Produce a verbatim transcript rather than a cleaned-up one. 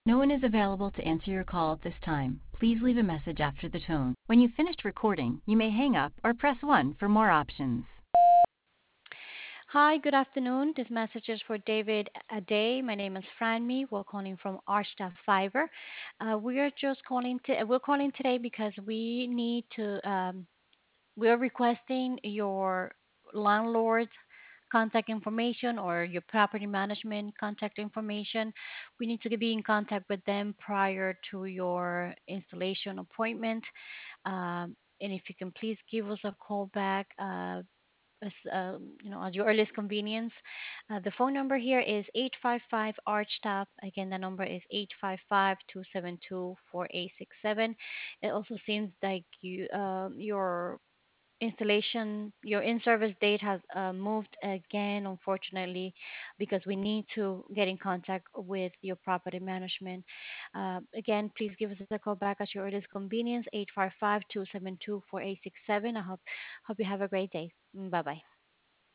No one is available to answer your call at this time. Please leave a message after the tone. When you've finished recording, you may hang up or press one for more options. Hi, good afternoon. This message is for David Aday. My name is Franmi. We're calling from Archstaff Fiber. Uh, we are just calling to, we're calling today because we need to um, we're requesting your landlord's contact information or your property management contact information. We need to be in contact with them prior to your installation appointment. Um, and if you can please give us a call back. Uh, as um, you know, at your earliest convenience. Uh, the phone number here is eight five five ARCHTAP. Again, the number is eight five five, two seven two, four eight six seven. It also seems like you um, your installation, your in-service date has uh, moved again, unfortunately, because we need to get in contact with your property management. Uh, again, please give us a call back at your earliest convenience, eight five five, two seven two, four eight six seven. I hope hope you have a great day. Bye bye.